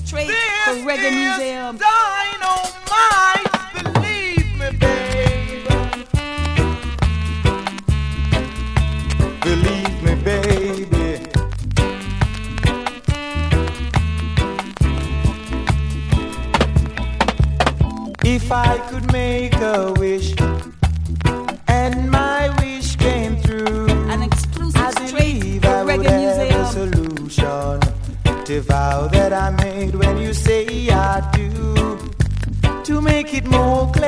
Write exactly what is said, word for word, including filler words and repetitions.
straight for Reggae Museum. Dynamite, believe me, baby. Believe me, baby. If I could make a wish and my wish came true, an exclusive I straight believe for I would Reggae have Museum. a solution to vow that I made when you say I do, to make it more clear.